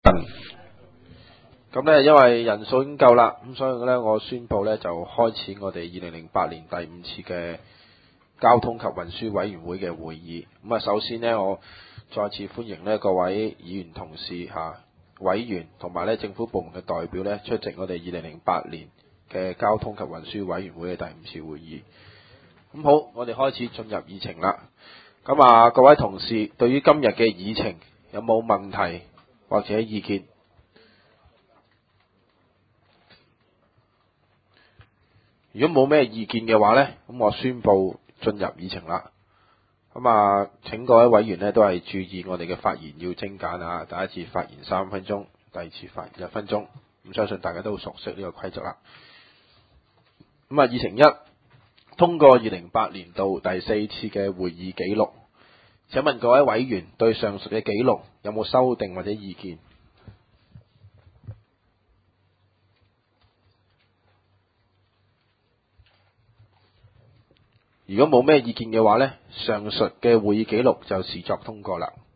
咁呢，因為人數已經夠啦，咁所以呢，我宣布呢就開始我哋2008年第5次嘅交通及運輸委員會嘅會議。咁啊，首先呢，我再次歡迎呢各位議員同事委員同埋呢政府部門嘅代表呢出席我哋2008年嘅交通及運輸委員會嘅第5次會議。咁好，我哋開始進入議程啦。咁啊，各位同事對於今日嘅議程有冇問題或者意見？如果冇咩意見嘅話呢，咁我宣布進入議程啦。咁啊，請各位委員呢都係注意我哋嘅發言要精簡啊。第一次發言3分鐘，第二次發言1分鐘。咁相信大家都好熟悉呢個規則啦。咁啊，議程1，通過2008年度第4次嘅會議記錄。請問各位委員對上述嘅記錄有冇修訂或者意見？如果冇咩意見嘅話呢，上述嘅會議記錄就視作通過啦。